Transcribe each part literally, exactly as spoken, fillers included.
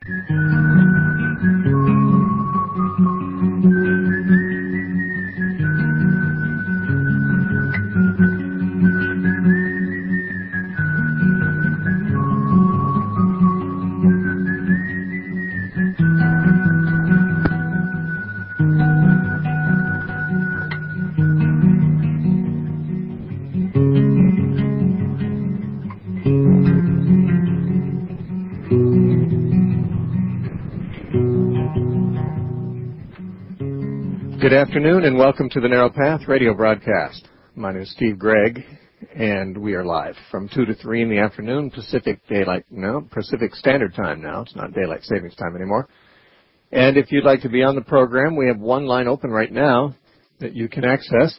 Good afternoon and welcome to the Narrow Path radio broadcast. My name is Steve Gregg and we are live from two to three in the afternoon Pacific Daylight, no, Pacific Standard Time now. It's not Daylight Savings Time anymore. And if you'd like to be on the program, we have one line open right now that you can access.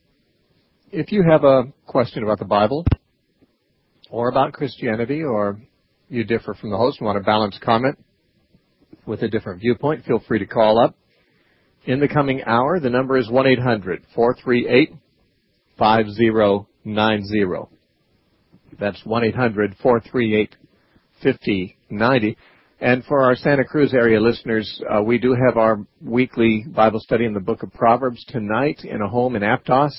If you have a question about the Bible or about Christianity, or you differ from the host and want a balanced comment with a different viewpoint, feel free to call up. In the coming hour, the number is one eight hundred, four three eight, five zero nine zero. That's one eight hundred, four three eight, five zero nine zero. And for our Santa Cruz area listeners, uh, we do have our weekly Bible study in the book of Proverbs tonight in a home in Aptos.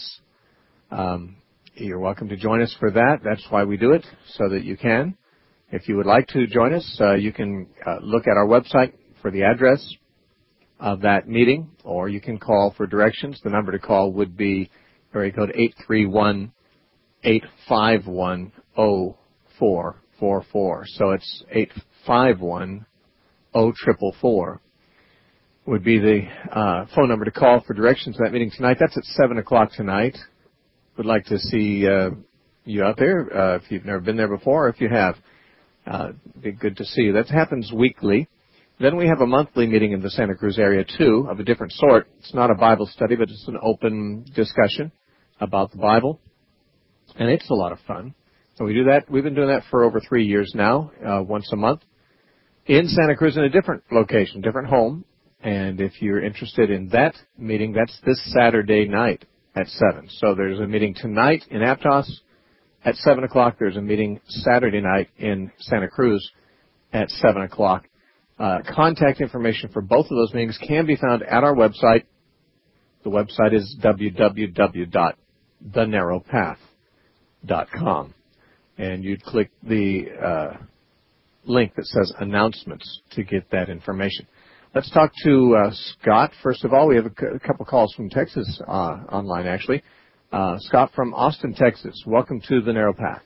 Um, you're welcome to join us for that. That's why we do it, so that you can. If you would like to join us, uh, you can uh, look at our website for the address of that meeting, or you can call for directions. The number to call would be area code eight three one, eight five one, zero four four four. So it's eight five one, zero four four four would be the uh, phone number to call for directions to that meeting tonight. That's at seven o'clock tonight. Would like to see uh, you out there uh, if you've never been there before, or if you have. Uh, it'd be good to see you. That happens weekly. Then we have a monthly meeting in the Santa Cruz area, too, of a different sort. It's not a Bible study, but it's an open discussion about the Bible. And it's a lot of fun. So we do that. We've been doing that for over three years now, uh, once a month, in Santa Cruz in a different location, different home. And if you're interested in that meeting, that's this Saturday night at seven. So there's a meeting tonight in Aptos at seven o'clock. There's a meeting Saturday night in Santa Cruz at seven o'clock. Uh, contact information for both of those meetings can be found at our website. The website is w w w dot the narrow path dot com. And you'd click the uh, link that says announcements to get that information. Let's talk to uh, Scott. First of all, we have a, c- a couple calls from Texas uh, online, actually. Uh, Scott from Austin, Texas. Welcome to the Narrow Path.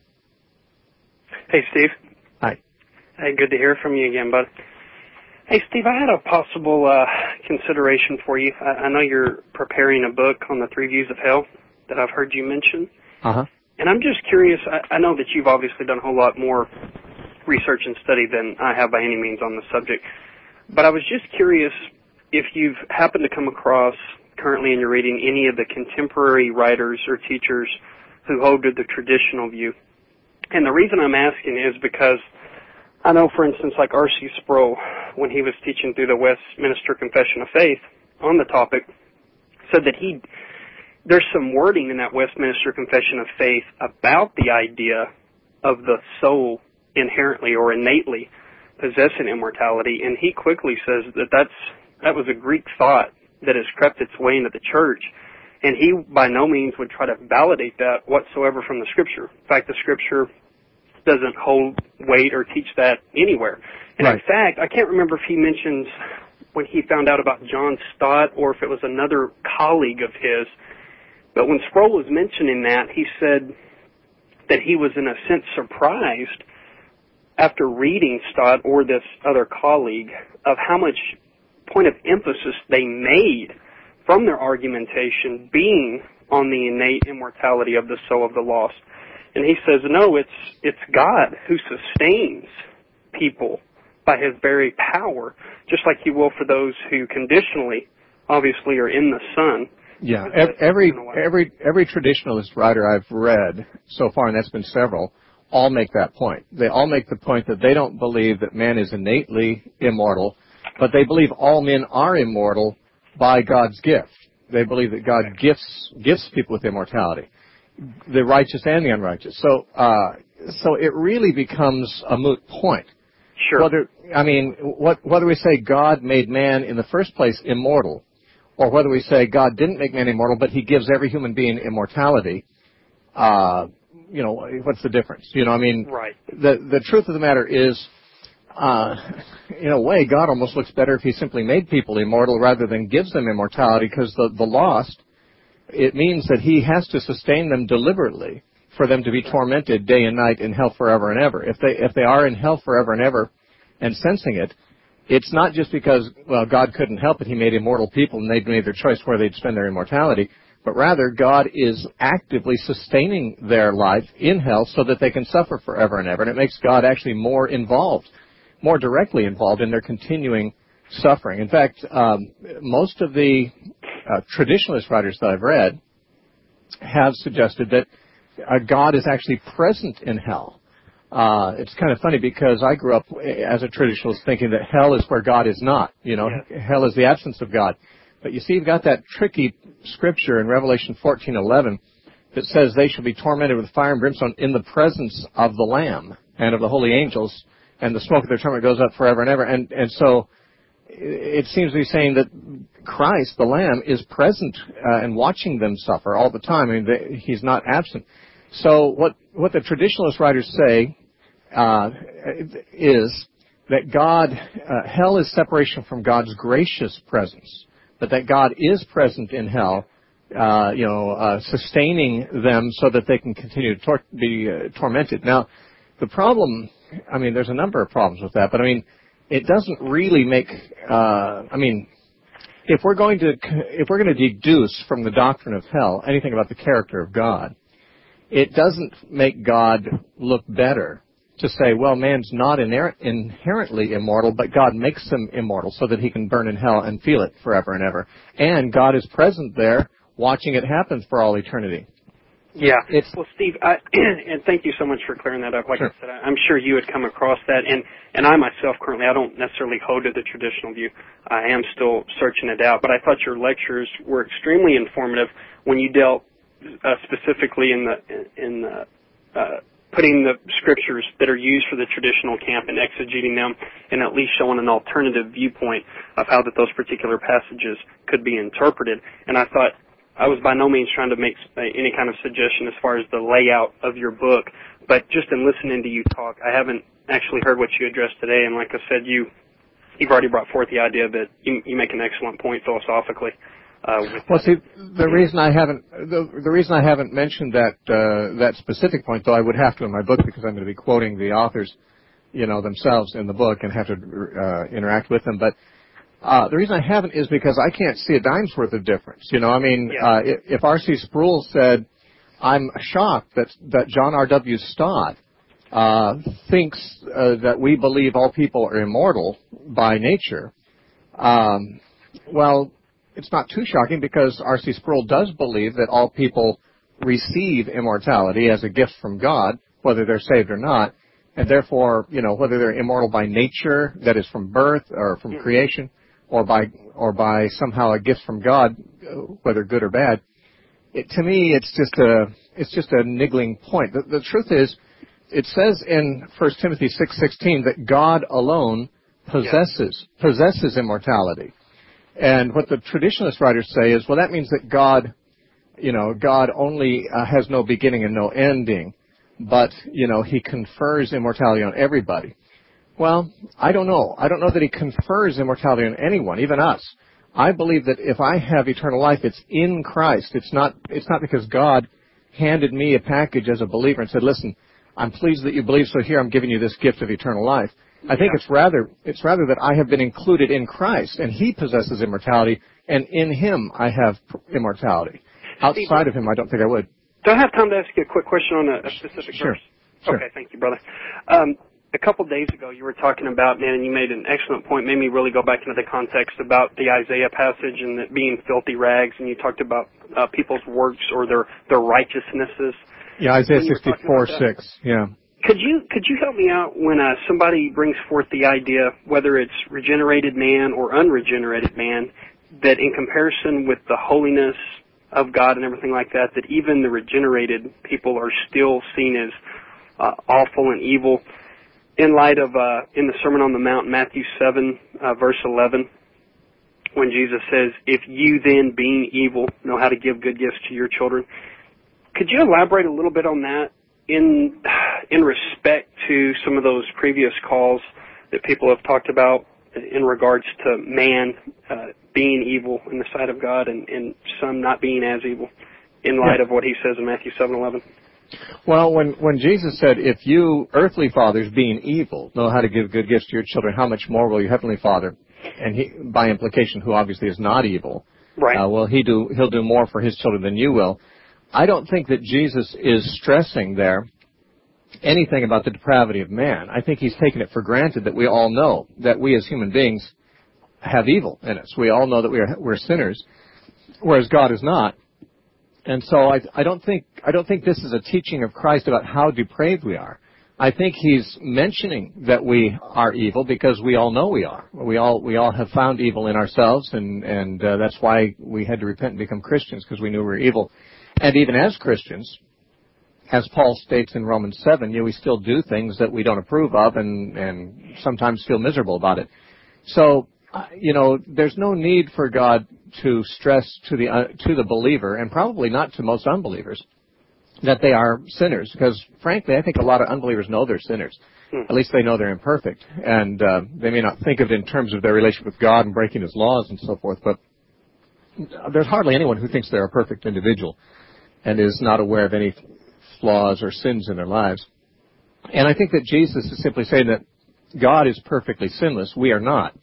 Hey, Steve. Hi. Hey, good to hear from you again, bud. Hey, Steve, I had a possible uh, consideration for you. I, I know you're preparing a book on the three views of hell that I've heard you mention. Uh-huh. And I'm just curious. I, I know that you've obviously done a whole lot more research and study than I have by any means on the subject. But I was just curious if you've happened to come across, currently in your reading, any of the contemporary writers or teachers who hold to the traditional view. And the reason I'm asking is because I know, for instance, like R C Sproul, when he was teaching through the Westminster Confession of Faith on the topic, said that he, there's some wording in that Westminster Confession of Faith about the idea of the soul inherently or innately possessing immortality, and he quickly says that that's, that was a Greek thought that has crept its way into the church, and he by no means would try to validate that whatsoever from the Scripture. In fact, the Scripture doesn't hold weight or teach that anywhere. And right. In fact, I can't remember if he mentions when he found out about John Stott or if it was another colleague of his, but when Sproul was mentioning that, he said that he was in a sense surprised after reading Stott or this other colleague of how much point of emphasis they made from their argumentation being on the innate immortality of the soul of the lost. And he says, no, it's it's God who sustains people by his very power, just like he will for those who conditionally, obviously, are in the Son. Yeah, every every every traditionalist writer I've read so far, and that's been several, all make that point. They all make the point that they don't believe that man is innately immortal, but they believe all men are immortal by God's gift. They believe that God gifts gifts people with immortality, the righteous and the unrighteous. So, uh, so it really becomes a moot point Sure. Whether, I mean, what, whether we say God made man in the first place immortal, or whether we say God didn't make man immortal, but he gives every human being immortality, uh, you know, what's the difference? You know, I mean, right. the, the truth of the matter is, uh, in a way, God almost looks better if he simply made people immortal rather than gives them immortality, because the, the lost, it means that he has to sustain them deliberately for them to be tormented day and night in hell forever and ever. If they, if they are in hell forever and ever and sensing it, it's not just because, well, God couldn't help it. He made immortal people and they'd made their choice where they'd spend their immortality. But rather, God is actively sustaining their life in hell so that they can suffer forever and ever. And it makes God actually more involved, more directly involved in their continuing suffering. In fact, um, most of the uh, traditionalist writers that I've read have suggested that uh, God is actually present in hell. Uh, it's kind of funny because I grew up as a traditionalist thinking that hell is where God is not. You know, yeah. Hell is the absence of God. But you see, you've got that tricky scripture in Revelation fourteen eleven that says they shall be tormented with fire and brimstone in the presence of the Lamb and of the holy angels, and the smoke of their torment goes up forever and ever. And, and so it seems to be saying that Christ, the Lamb, is present uh, and watching them suffer all the time. I mean, they, he's not absent. So what, what the traditionalist writers say uh, is that God, uh, hell is separation from God's gracious presence, but that God is present in hell, uh, you know, uh, sustaining them so that they can continue to tor- be uh, tormented. Now, the problem, I mean, there's a number of problems with that, but I mean, it doesn't really make, uh, I mean, if we're going to, if we're going to deduce from the doctrine of hell anything about the character of God, it doesn't make God look better to say, well, man's not inher- inherently immortal, but God makes him immortal so that he can burn in hell and feel it forever and ever. And God is present there, watching it happen for all eternity. Yeah. It's, well, Steve, I, and thank you so much for clearing that up. Like sure. I said, I'm sure you had come across that, and, and I myself currently, I don't necessarily hold to the traditional view. I am still searching it out, but I thought your lectures were extremely informative when you dealt uh, specifically in the in the uh, putting the scriptures that are used for the traditional camp and exegeting them, and at least showing an alternative viewpoint of how that those particular passages could be interpreted. And I thought, I was by no means trying to make any kind of suggestion as far as the layout of your book, but just in listening to you talk, I haven't actually heard what you addressed today, and like I said, you, you've already brought forth the idea that you, you make an excellent point philosophically. Uh, with well, see, the reason I haven't the, the reason I haven't mentioned that uh, that specific point, though I would have to in my book because I'm going to be quoting the authors, you know, themselves in the book and have to uh, interact with them, but Uh, the reason I haven't is because I can't see a dime's worth of difference. You know, I mean, yeah. uh, if, if R C Sproul said, I'm shocked that, that John R W Stott uh, thinks uh, that we believe all people are immortal by nature, um, well, it's not too shocking because R C Sproul does believe that all people receive immortality as a gift from God, whether they're saved or not, and therefore, you know, whether they're immortal by nature, that is from birth or from mm-hmm. creation, or by or by somehow a gift from God, whether good or bad. It, to me, it's just a it's just a niggling point. The, the truth is, it says in First Timothy six sixteen that God alone possesses yeah. possesses immortality. And what the traditionalist writers say is, well, that means that God, you know, God only uh, has no beginning and no ending, but you know, He confers immortality on everybody. Well, I don't know. I don't know that He confers immortality on anyone, even us. I believe that if I have eternal life, it's in Christ. It's not, it's not because God handed me a package as a believer and said, listen, I'm pleased that you believe, so here I'm giving you this gift of eternal life. I think yeah. it's rather, it's rather that I have been included in Christ, and He possesses immortality, and in Him I have immortality. Outside Steve, of Him, I don't think I would. Do I have time to ask you a quick question on a, a specific sure. verse? Sure. Okay, thank you, brother. Um, A couple days ago, you were talking about, man, and you made an excellent point, made me really go back into the context about the Isaiah passage and it being filthy rags, and you talked about uh, people's works or their, their righteousnesses. Yeah, Isaiah sixty-four six, yeah. Could you could you help me out when uh, somebody brings forth the idea, whether it's regenerated man or unregenerated man, that in comparison with the holiness of God and everything like that, that even the regenerated people are still seen as uh, awful and evil? in light of uh, in the Sermon on the Mount, Matthew seven, uh, verse eleven, when Jesus says, "If you then, being evil, know how to give good gifts to your children," could you elaborate a little bit on that in in respect to some of those previous calls that people have talked about in regards to man uh, being evil in the sight of God, and, and some not being as evil, in light yeah. of what he says in Matthew seven eleven? Well, when, when Jesus said, if you earthly fathers, being evil, know how to give good gifts to your children, how much more will your heavenly Father, and he, by implication, who obviously is not evil, right. uh, will he do, he'll do more for his children than you will. I don't think that Jesus is stressing there anything about the depravity of man. I think he's taken it for granted that we all know that we as human beings have evil in us. We all know that we are, we're sinners, whereas God is not. And so I, I don't think I don't think this is a teaching of Christ about how depraved we are. I think he's mentioning that we are evil because we all know we are. We all we all have found evil in ourselves, and and uh, that's why we had to repent and become Christians, because we knew we were evil. And even as Christians, as Paul states in Romans seven, you know, we still do things that we don't approve of, and and sometimes feel miserable about it. So, uh, you know, there's no need for God to stress to the uh, to the believer, and probably not to most unbelievers, that they are sinners, because frankly I think a lot of unbelievers know they're sinners. Hmm. At least they know they're imperfect, and uh, they may not think of it in terms of their relationship with God and breaking his laws and so forth, but there's hardly anyone who thinks they're a perfect individual and is not aware of any flaws or sins in their lives. And I think that Jesus is simply saying that God is perfectly sinless. We are not.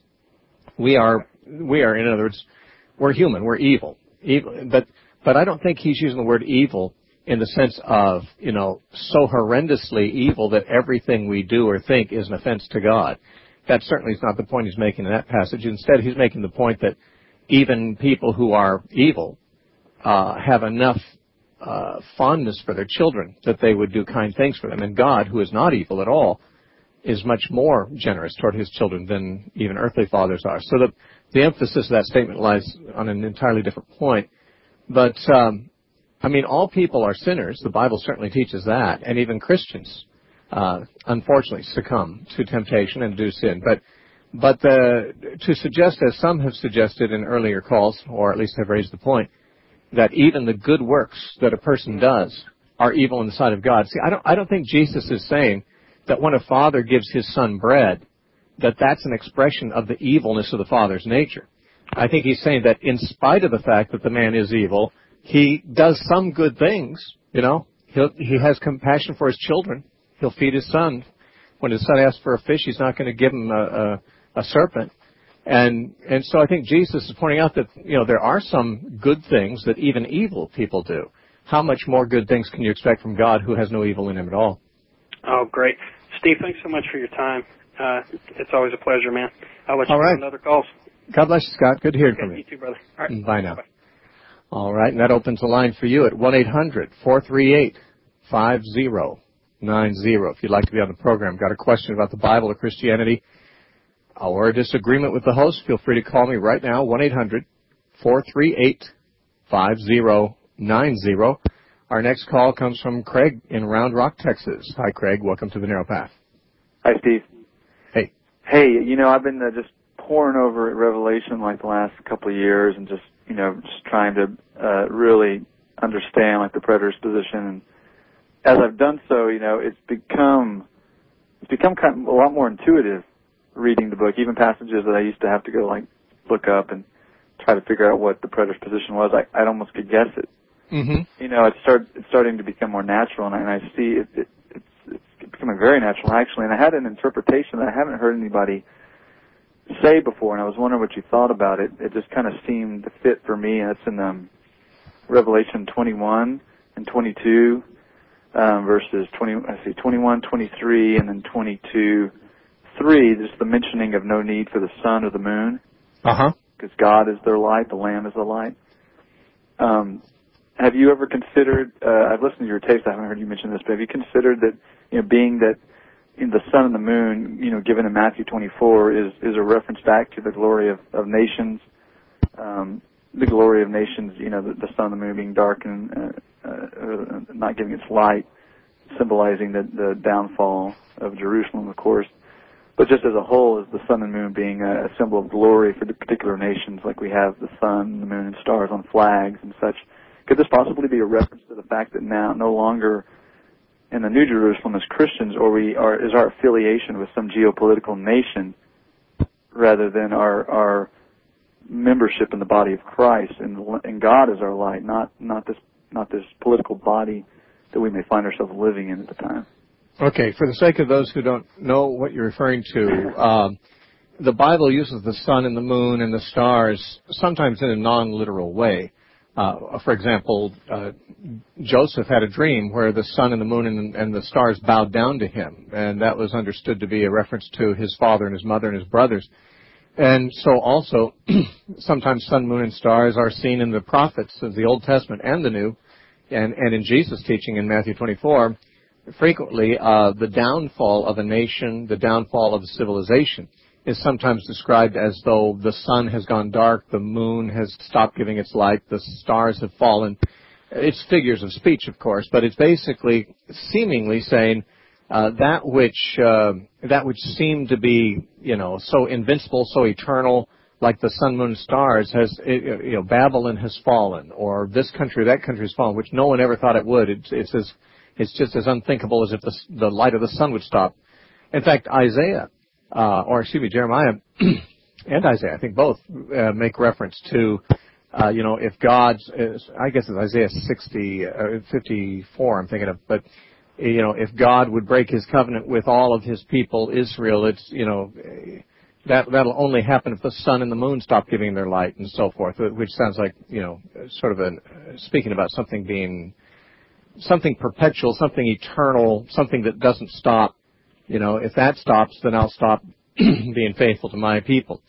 We are, we are, in other words, we're human. We're evil. Evil, but but I don't think he's using the word evil in the sense of, you know, so horrendously evil that everything we do or think is an offense to God. That certainly is not the point he's making in that passage. Instead, he's making the point that even people who are evil uh, have enough uh, fondness for their children that they would do kind things for them. And God, who is not evil at all, is much more generous toward his children than even earthly fathers are. So the, the emphasis of that statement lies on an entirely different point. But, um, I mean, all people are sinners. The Bible certainly teaches that. And even Christians, uh, unfortunately, succumb to temptation and do sin. But but the, to suggest, as some have suggested in earlier calls, or at least have raised the point, that even the good works that a person does are evil in the sight of God. See, I don't, I don't think Jesus is saying that when a father gives his son bread, that that's an expression of the evilness of the father's nature. I think he's saying that in spite of the fact that the man is evil, he does some good things, you know. He'll, he has compassion for his children. He'll feed his son. When his son asks for a fish, he's not going to give him a, a, a serpent. And and so I think Jesus is pointing out that, you know, there are some good things that even evil people do. How much more good things can you expect from God, who has no evil in him at all? Oh, great. Steve, thanks so much for your time. Uh, it's always a pleasure, man. I'll let you All right. on other calls. God bless you, Scott. Good hearing Okay, from you. You too, brother. All right. Bye now. Bye. All right, and that opens the line for you at one eight hundred four three eight five zero nine zero. If you'd like to be on the program, got a question about the Bible or Christianity, or a disagreement with the host, feel free to call me right now, one eight hundred four three eight five zero nine zero. Our next call comes from Craig in Round Rock, Texas. Hi, Craig. Welcome to the Narrow Path. Hi, Steve. Hey. Hey, you know, I've been uh, just poring over Revelation like the last couple of years and just, you know, just trying to uh, really understand like the preterist position. And as I've done so, you know, it's become it's become kind of a lot more intuitive reading the book, even passages that I used to have to go like look up and try to figure out what the preterist position was. I I almost could guess it. Mm-hmm. You know, it's start it's starting to become more natural, and I, and I see it, it it's it's becoming very natural actually. And I had an interpretation that I haven't heard anybody say before, and I was wondering what you thought about it. It just kind of seemed to fit for me, and it's in um, Revelation twenty-one and twenty-two, um, verses twenty. I see twenty-one, twenty-three, and then twenty-two, three. Just the mentioning of no need for the sun or the moon, Uh huh. because God is their light, the Lamb is the light. Um, have you ever considered? Uh, I've listened to your tapes. I haven't heard you mention this, but have you considered that, you know, being that in the sun and the moon, you know, given in Matthew twenty-four, is, is a reference back to the glory of, of nations, um, the glory of nations, you know, the, the sun and the moon being dark and uh, uh, not giving its light, symbolizing the, the downfall of Jerusalem, of course. But just as a whole, as the sun and moon being a, a symbol of glory for the particular nations, like we have the sun, the moon, and stars on flags and such, could this possibly be a reference to the fact that now no longer in the New Jerusalem as Christians, or we are is our affiliation with some geopolitical nation rather than our our membership in the body of Christ, and, and God is our light, not not this not this political body that we may find ourselves living in at the time. Okay, for the sake of those who don't know what you're referring to, um, the Bible uses the sun and the moon and the stars sometimes in a non-literal way. Uh, for example, uh, Joseph had a dream where the sun and the moon and, and the stars bowed down to him, and that was understood to be a reference to his father and his mother and his brothers. And so also, sometimes sun, moon, and stars are seen in the prophets of the Old Testament and the New, and, and in Jesus' teaching in Matthew twenty-four. Frequently, uh, the downfall of a nation, the downfall of a civilization, is sometimes described as though the sun has gone dark, the moon has stopped giving its light, the stars have fallen. It's figures of speech, of course, but it's basically seemingly saying uh, that which uh, that which seemed to be, you know, so invincible, so eternal, like the sun, moon, stars, has, you know, Babylon has fallen, or this country, that country has fallen, which no one ever thought it would. It's, it's as It's just as unthinkable as if the, the light of the sun would stop. In fact, Isaiah, uh, or excuse me, Jeremiah and Isaiah, I think both, uh, make reference to, uh, you know, if God's, I guess it's Isaiah sixty, uh, fifty-four I'm thinking of, but, you know, if God would break his covenant with all of his people, Israel, it's, you know, that, that'll only happen if the sun and the moon stop giving their light and so forth, which sounds like, you know, sort of a, speaking about something being, something perpetual, something eternal, something that doesn't stop. You know, if that stops, then I'll stop being faithful to my people.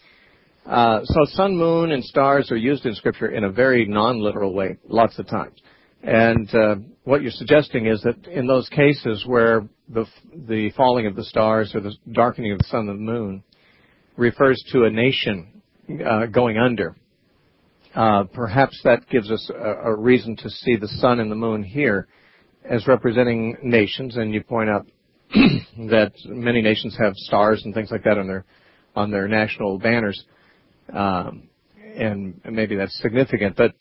Uh, so sun, moon, and stars are used in Scripture in a very non-literal way, lots of times. And uh, what you're suggesting is that in those cases where the the falling of the stars or the darkening of the sun and the moon refers to a nation uh, going under, uh, perhaps that gives us a, a reason to see the sun and the moon here as representing nations, and you point out that many nations have stars and things like that on their on their national banners, um, and maybe that's significant. But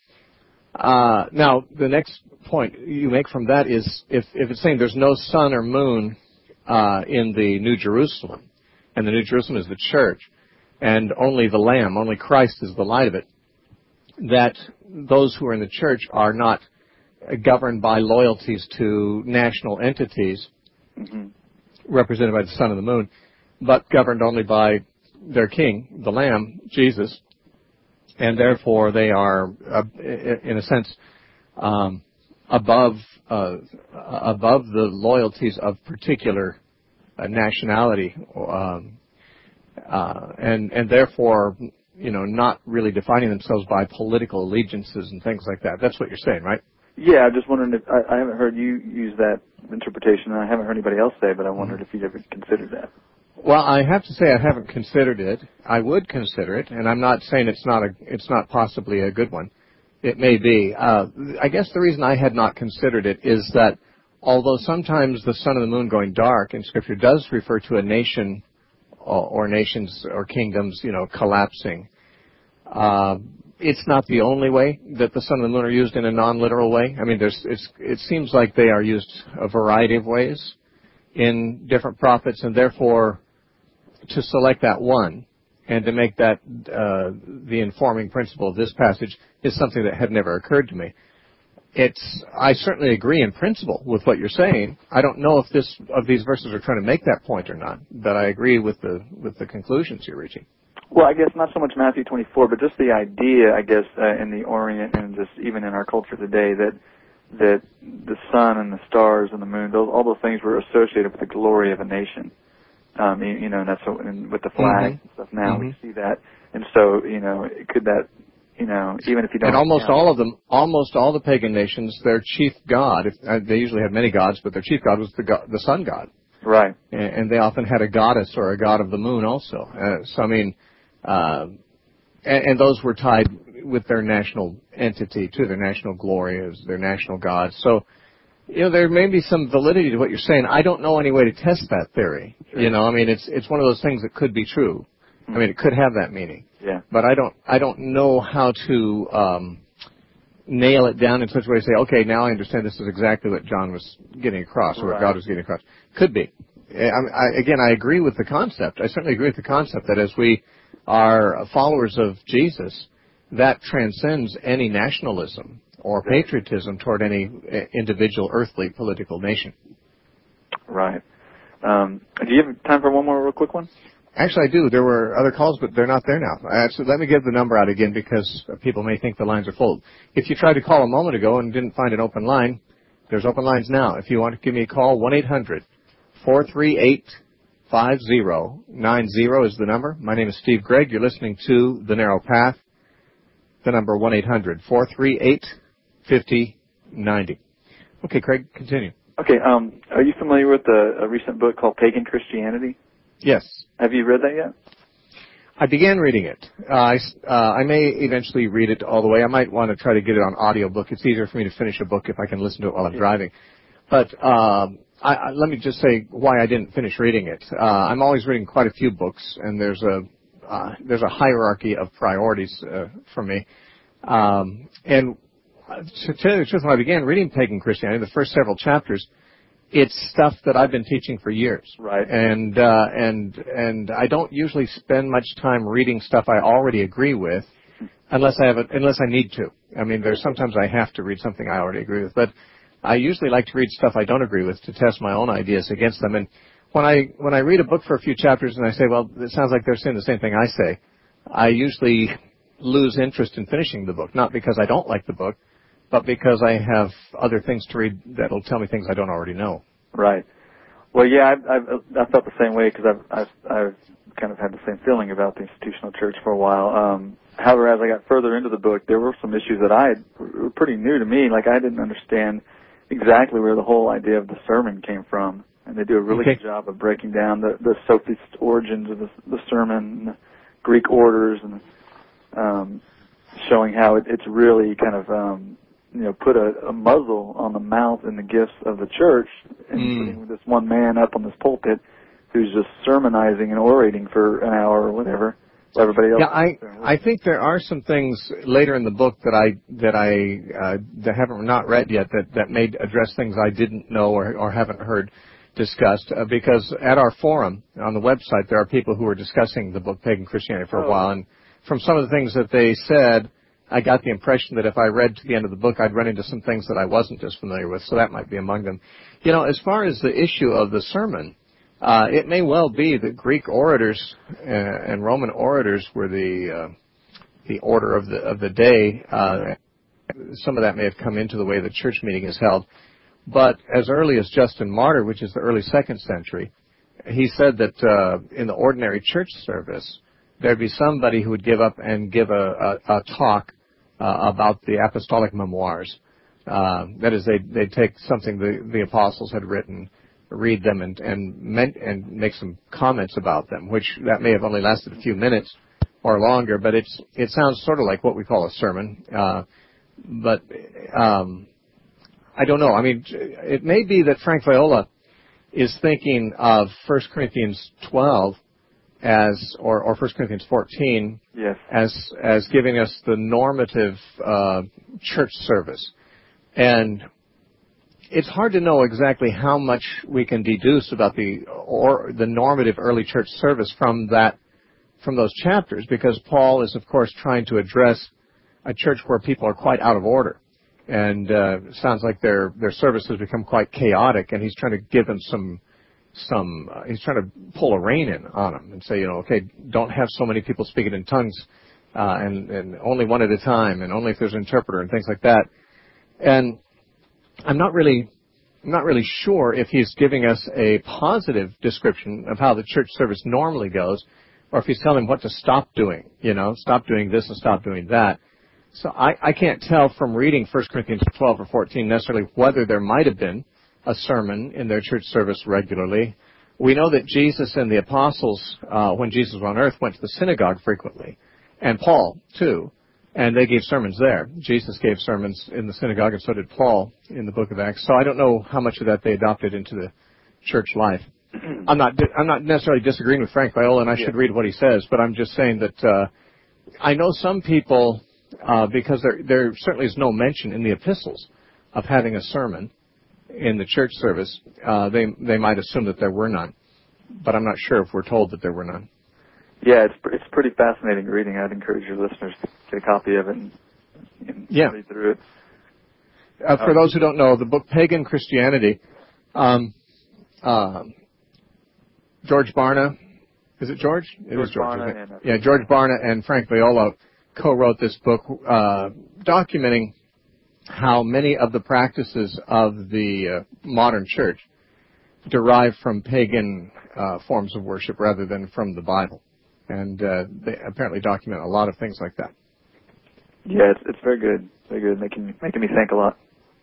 uh, now the next point you make from that is if, if it's saying there's no sun or moon uh, in the New Jerusalem, and the New Jerusalem is the church, and only the Lamb, only Christ is the light of it, that those who are in the church are not governed by loyalties to national entities, mm-hmm. represented by the sun and the moon, but governed only by their king, the Lamb, Jesus, and therefore they are, uh, in a sense, um, above uh, above the loyalties of particular uh, nationality, um, uh, and and therefore, you know, not really defining themselves by political allegiances and things like that. That's what you're saying, right? Yeah, I just wondering if I, I haven't heard you use that interpretation, and I haven't heard anybody else say it, but I wondered if you'd ever considered that. Well, I have to say I haven't considered it. I would consider it, and I'm not saying it's not a, it's not possibly a good one. It may be. Uh, I guess the reason I had not considered it is that although sometimes the sun and the moon going dark in Scripture does refer to a nation or, or nations or kingdoms, you know, collapsing, uh, it's not the only way that the sun and the moon are used in a non-literal way. I mean, there's, it's, it seems like they are used a variety of ways in different prophets, and therefore to select that one and to make that uh, the informing principle of this passage is something that had never occurred to me. It's, I certainly agree in principle with what you're saying. I don't know if this of these verses are trying to make that point or not, but I agree with the with the conclusions you're reaching. Well, I guess not so much Matthew twenty-four, but just the idea, I guess, uh, in the Orient and just even in our culture today that that the sun and the stars and the moon, those, all those things were associated with the glory of a nation. Um, you, you know, and that's what, and with the flag mm-hmm. and stuff. Now mm-hmm. we see that, and so you know, could that, you know, even if you don't. And almost count, all of them, almost all the pagan nations, their chief god, if, uh, they usually had many gods, but their chief god was the god, the sun god. Right. And, and they often had a goddess or a god of the moon also. Uh, so I mean. Uh, and, and those were tied with their national entity, to their national glory as their national gods. So You know, there may be some validity to what you're saying. I don't know any way to test that theory. Sure. You know, I mean, it's it's one of those things that could be true. Mm-hmm. I mean, it could have that meaning. Yeah. But I don't I don't know how to um, nail it down in such a way to say, okay, now I understand this is exactly what John was getting across, or right. what God was getting across. Could be. I, I, again, I agree with the concept. I certainly agree with the concept that as we are followers of Jesus, that transcends any nationalism or patriotism toward any individual earthly political nation. Right. Um, do you have time for one more real quick one? Actually, I do. There were other calls, but they're not there now. Uh, so let me give the number out again because people may think the lines are full. If you tried to call a moment ago and didn't find an open line, there's open lines now. If you want to give me a call, one eight hundred four three eight five zero nine zero is the number. My name is Steve Gregg. You're listening to The Narrow Path. The number one eight hundred four three eight five zero nine zero. Okay, Craig, continue. Okay, um, are you familiar with a, a recent book called Pagan Christianity? Yes. Have you read that yet? I began reading it. Uh, I, uh, I may eventually read it all the way. I might want to try to get it on audiobook. It's easier for me to finish a book if I can listen to it while I'm yeah. driving. But um, I, I, let me just say why I didn't finish reading it. Uh, I'm always reading quite a few books, and there's a uh, there's a hierarchy of priorities uh, for me. Um, and to tell you the truth, when I began reading Pagan Christianity, the first several chapters, it's stuff that I've been teaching for years. Right. And uh, and and I don't usually spend much time reading stuff I already agree with, unless I have a, unless I need to. I mean, there's sometimes I have to read something I already agree with, but I usually like to read stuff I don't agree with to test my own ideas against them. And when I when I read a book for a few chapters and I say, well, it sounds like they're saying the same thing I say, I usually lose interest in finishing the book, not because I don't like the book, but because I have other things to read that'll tell me things I don't already know. Right. Well, yeah, I, I, I felt the same way because I've, I've, I've kind of had the same feeling about the institutional church for a while. Um, however, as I got further into the book, there were some issues that I had, were pretty new to me. Like I didn't understand exactly where the whole idea of the sermon came from. And they do a really okay. good job of breaking down the, the sophist origins of the, the sermon, the Greek orders, and um, showing how it, it's really kind of, um, you know, put a, a muzzle on the mouth and the gifts of the church, and mm. putting this one man up on this pulpit who's just sermonizing and orating for an hour or whatever. While everybody else. Yeah, I I think there are some things later in the book that I that I uh, that haven't not read yet that that may address things I didn't know or or haven't heard discussed, uh, because at our forum on the website there are people who are discussing the book Pagan Christianity for oh. a while, and from some of the things that they said, I got the impression that if I read to the end of the book, I'd run into some things that I wasn't as familiar with, so that might be among them. You know, as far as the issue of the sermon, uh, it may well be that Greek orators uh, and Roman orators were the uh, the order of the of the day. Uh, some of that may have come into the way the church meeting is held. But as early as Justin Martyr, which is the early second century, he said that uh, in the ordinary church service, there'd be somebody who would give up and give a, a, a talk Uh, about the apostolic memoirs. Uh, that is, they'd, they'd take something the, the apostles had written, read them, and and, meant, and make some comments about them, which that may have only lasted a few minutes or longer, but it's it sounds sort of like what we call a sermon. Uh, but um, I don't know. I mean, it may be that Frank Viola is thinking of First Corinthians twelve as or, or First Corinthians fourteen yes. as as giving us the normative uh, church service. And it's hard to know exactly how much we can deduce about the or the normative early church service from that from those chapters, because Paul is, of course, trying to address a church where people are quite out of order. And uh, it sounds like their their service has become quite chaotic, and he's trying to give them some some uh, he's trying to pull a rein in on them and say, you know, okay, don't have so many people speaking in tongues, uh, and, and only one at a time, and only if there's an interpreter and things like that. And I'm not really I'm not really sure if he's giving us a positive description of how the church service normally goes, or if he's telling them what to stop doing, you know, stop doing this and stop doing that. So I, I can't tell from reading First Corinthians twelve or fourteen necessarily whether there might have been a sermon in their church service regularly. We know that Jesus and the apostles, uh, when Jesus was on earth, went to the synagogue frequently, and Paul, too. And they gave sermons there. Jesus gave sermons in the synagogue, and so did Paul in the book of Acts. So I don't know how much of that they adopted into the church life. I'm not I'm not necessarily disagreeing with Frank Viola, and I yeah. should read what he says, but I'm just saying that uh, I know some people, uh, because there there certainly is no mention in the epistles of having a sermon in the church service, uh, they they might assume that there were none. But I'm not sure if we're told that there were none. Yeah, it's it's pretty fascinating reading. I'd encourage your listeners to get a copy of it and, and yeah. read through it. Uh, for um, those who don't know, the book Pagan Christianity, um, uh, George Barna, is it George? It George is George, Barna isn't it? And, uh, yeah, George Barna and Frank Viola co-wrote this book uh, documenting how many of the practices of the uh, modern church derive from pagan uh, forms of worship rather than from the Bible. And uh, they apparently document a lot of things like that. Yeah, it's, it's very good. Very good. Making making me think a lot.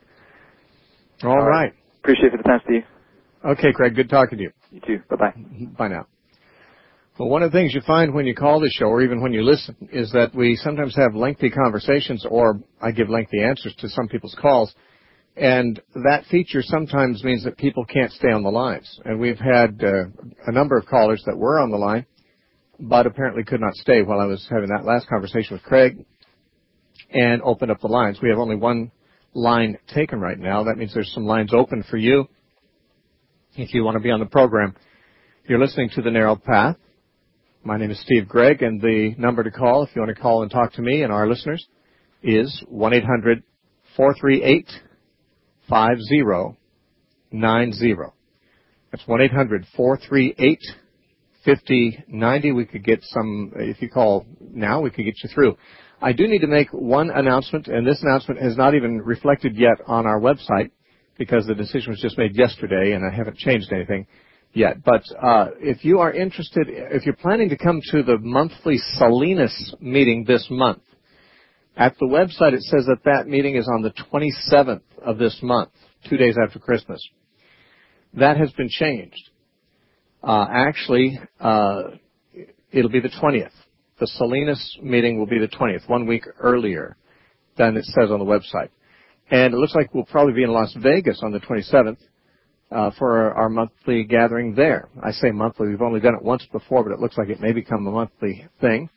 All, All right. right. Appreciate it for the time, Steve. Okay, Craig. Good talking to you. You too. Bye-bye. Bye now. Well, one of the things you find when you call the show, or even when you listen, is that we sometimes have lengthy conversations, or I give lengthy answers to some people's calls. And that feature sometimes means that people can't stay on the lines. And we've had uh, a number of callers that were on the line, but apparently could not stay while I was having that last conversation with Craig and opened up the lines. We have only one line taken right now. That means there's some lines open for you if you want to be on the program. You're listening to The Narrow Path. My name is Steve Gregg, and the number to call, if you want to call and talk to me and our listeners, is one eight hundred four three eight five zero nine zero. That's one eight hundred four three eight fifty ninety. We could get some, if you call now, we could get you through. I do need to make one announcement, and this announcement has not even reflected yet on our website because the decision was just made yesterday and I haven't changed anything yet. But uh, if you are interested, if you're planning to come to the monthly Salinas meeting this month, at the website it says that that meeting is on the twenty-seventh of this month, two days after Christmas. That has been changed. Uh, actually, uh, it'll be the twentieth. The Salinas meeting will be the twentieth, one week earlier than it says on the website. And it looks like we'll probably be in Las Vegas on the twenty-seventh uh, for our, our monthly gathering there. I say monthly. We've only done it once before, but it looks like it may become a monthly thing.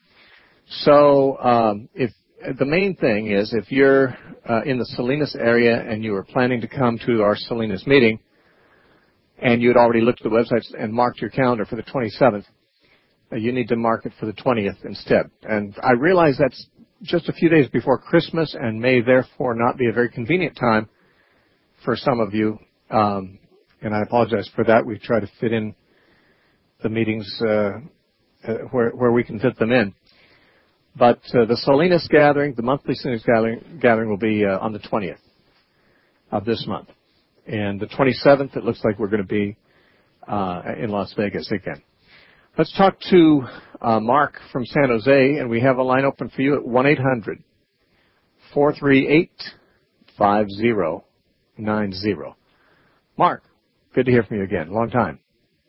So um, if the main thing is if you're uh, in the Salinas area and you are planning to come to our Salinas meeting, and you had already looked at the websites and marked your calendar for the twenty-seventh, uh, you need to mark it for the twentieth instead. And I realize that's just a few days before Christmas and may therefore not be a very convenient time for some of you. Um, and I apologize for that. We try to fit in the meetings uh, uh, where, where we can fit them in. But uh, the Salinas gathering, the monthly Salinas gathering, gathering will be uh, on the twentieth of this month. And the twenty-seventh, it looks like we're going to be uh, in Las Vegas again. Let's talk to uh, Mark from San Jose, and we have a line open for you at one eight hundred four three eight five zero nine zero. Mark, good to hear from you again. Long time.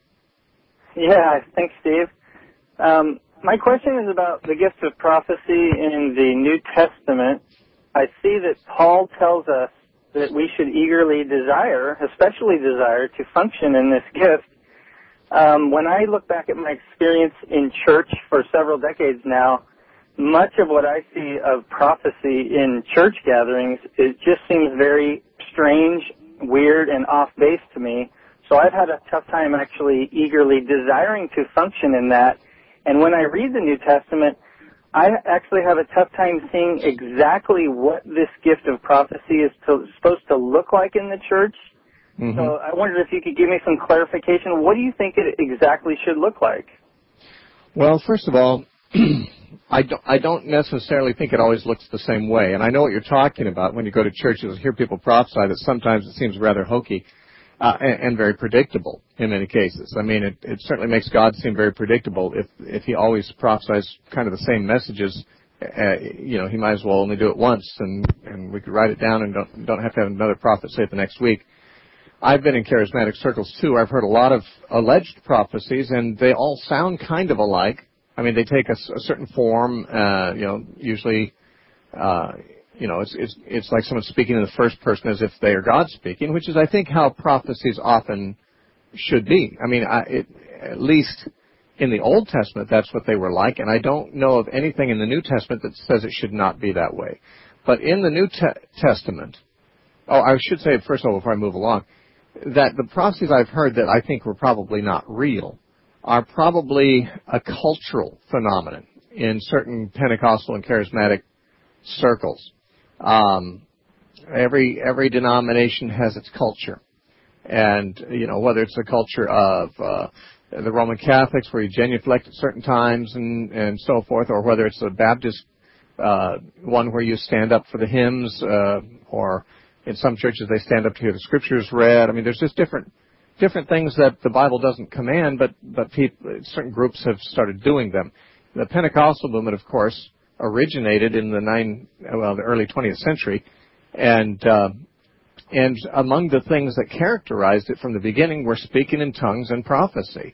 Yeah, thanks, Steve. Um, my question is about the gift of prophecy in the New Testament. I see that Paul tells us that we should eagerly desire, especially desire, to function in this gift. Um, when I look back at my experience in church for several decades now, much of what I see of prophecy in church gatherings, it just seems very strange, weird, and off-base to me. So I've had a tough time actually eagerly desiring to function in that. And when I read the New Testament, I actually have a tough time seeing exactly what this gift of prophecy is to, supposed to look like in the church. Mm-hmm. So I wondered if you could give me some clarification. What do you think it exactly should look like? Well, first of all, I don't, I don't necessarily think it always looks the same way. And I know what you're talking about. When you go to church, you'll hear people prophesy that sometimes it seems rather hokey uh, and, and very predictable in many cases. I mean, it, it certainly makes God seem very predictable. If if he always prophesies kind of the same messages, uh, you know, he might as well only do it once, and, and we could write it down and don't, don't have to have another prophet say it the next week. I've been in charismatic circles, too. I've heard a lot of alleged prophecies, and they all sound kind of alike. I mean, they take a, a certain form, uh, you know, usually uh, you know, it's, it's, it's like someone speaking in the first person as if they are God speaking, which is, I think, how prophecies often should be. I mean, I, it, at least in the Old Testament, that's what they were like, and I don't know of anything in the New Testament that says it should not be that way. But in the New te- Testament, oh, I should say, first of all, before I move along, that the prophecies I've heard that I think were probably not real are probably a cultural phenomenon in certain Pentecostal and charismatic circles. Um, every every denomination has its culture, and you know whether it's a culture of uh, the Roman Catholics where you genuflect at certain times and and so forth, or whether it's a Baptist uh, one where you stand up for the hymns, uh, or in some churches they stand up to hear the scriptures read. I mean, there's just different different things that the Bible doesn't command, but but people, certain groups have started doing them. The Pentecostal movement, of course, originated in the nine well the early twentieth century, and uh, and among the things that characterized it from the beginning were speaking in tongues and prophecy,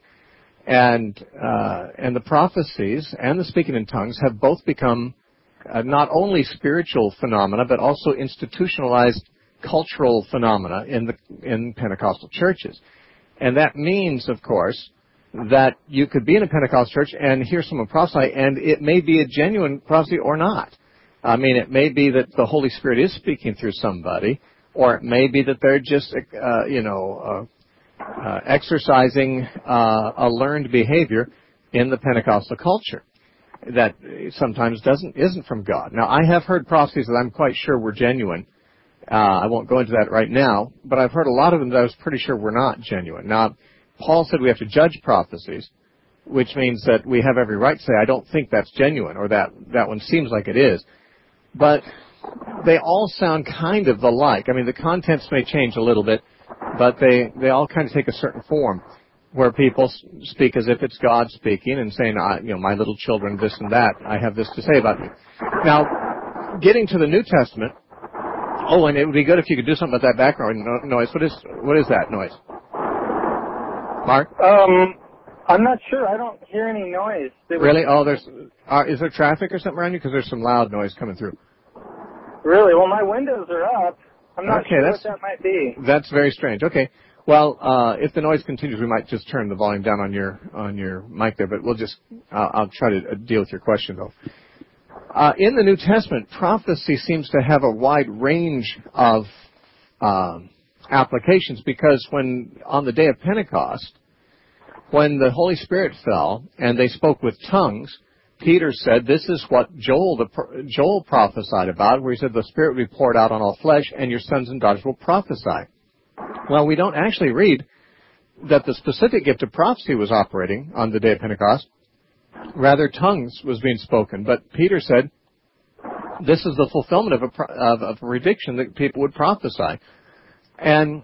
and uh, and the prophecies and the speaking in tongues have both become uh, not only spiritual phenomena but also institutionalized cultural phenomena in the in Pentecostal churches, and that means, of course, that you could be in a Pentecostal church and hear someone prophesy, and it may be a genuine prophecy or not. I mean, it may be that the Holy Spirit is speaking through somebody, or it may be that they're just, uh, you know, uh, uh, exercising uh, a learned behavior in the Pentecostal culture that sometimes doesn't isn't from God. Now, I have heard prophecies that I'm quite sure were genuine. Uh, I won't go into that right now, but I've heard a lot of them that I was pretty sure were not genuine. Now, Paul said we have to judge prophecies, which means that we have every right to say, I don't think that's genuine, or that, that one seems like it is. But they all sound kind of alike. I mean, the contents may change a little bit, but they, they all kind of take a certain form, where people speak as if it's God speaking and saying, I, you know, my little children, this and that, I have this to say about you. Now, getting to the New Testament, oh, and it would be good if you could do something about that background noise. What is, what is that noise? Mark? Um, I'm not sure. I don't hear any noise. It really? Oh, there's. Uh, is there traffic or something around you? Because there's some loud noise coming through. Really? Well, my windows are up. I'm not okay, sure that's, what that might be. That's very strange. Okay. Well, uh, if the noise continues, we might just turn the volume down on your on your mic there. But we'll just. Uh, I'll try to deal with your question though. Uh, in the New Testament, prophecy seems to have a wide range of um, applications, because when on the day of Pentecost, when the Holy Spirit fell and they spoke with tongues, Peter said, this is what Joel, the, Joel prophesied about, where he said the Spirit will be poured out on all flesh and your sons and daughters will prophesy. Well, we don't actually read that the specific gift of prophecy was operating on the day of Pentecost. Rather, tongues was being spoken. But Peter said, this is the fulfillment of a, of, of a prediction that people would prophesy. And